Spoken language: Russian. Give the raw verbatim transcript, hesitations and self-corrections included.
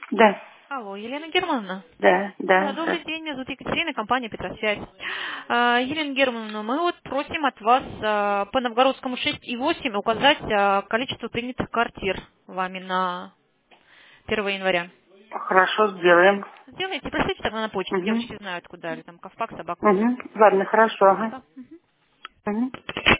Да, Алло, Елена Германовна. да, Да, да, добрый да. день, меня зовут Екатерина, компания «Петросвязь». А, Елена Германовна, мы вот просим от вас а, по Новгородскому шесть и восемь указать а, количество принятых квартир вами на первое января. Хорошо, сделаем. Сделайте, пришлите тогда на почту, Угу. девочки знают куда, или там ковпак, собака, Угу. Ладно, хорошо, ага. Спасибо. Мгм. Угу.